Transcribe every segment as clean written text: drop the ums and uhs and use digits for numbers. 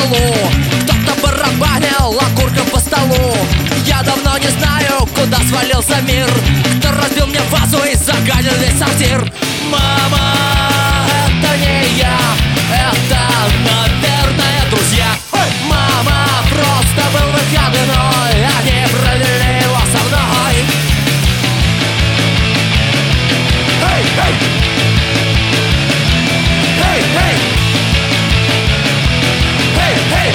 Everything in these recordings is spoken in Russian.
полу. Кто-то барабанил окурком по столу. Я давно не знаю, куда свалился мир. Кто разбил мне вазу и загадил весь сортир. Мама, это не я, это, наверное, друзья. Мама, просто был выходной, они провели его со мной. Эй, эй! Эй, эй! Эй, эй!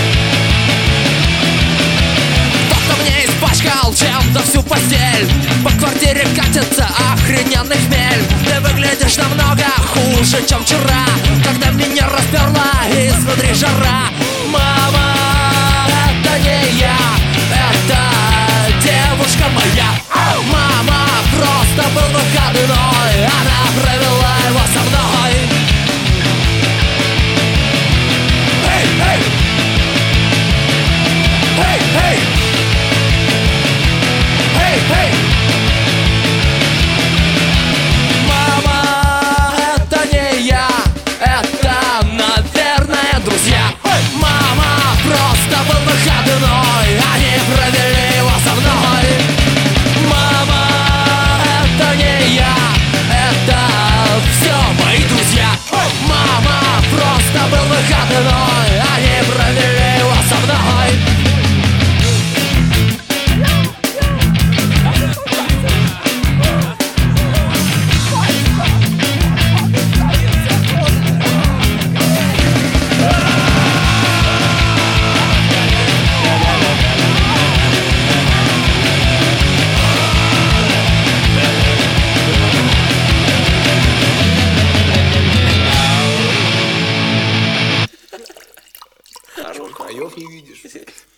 Кто-то мне испачкал чем-то всю постель. По квартире катится охрененный хмель. Ты выглядишь намного хуже, чем вчера, когда меня расперла изнутри жара. Мама, это не я, это девушка моя. Мама, просто был выходной, она провела его со мной. Эй, эй! Эй, эй! Эй, эй! Мама, это не я, это, наверное, друзья. Мама, просто был выходной, они провели его со мной. Мама, это не я, это все мои друзья. Мама, просто был выходной, они провели его со мной. Краев не видишь.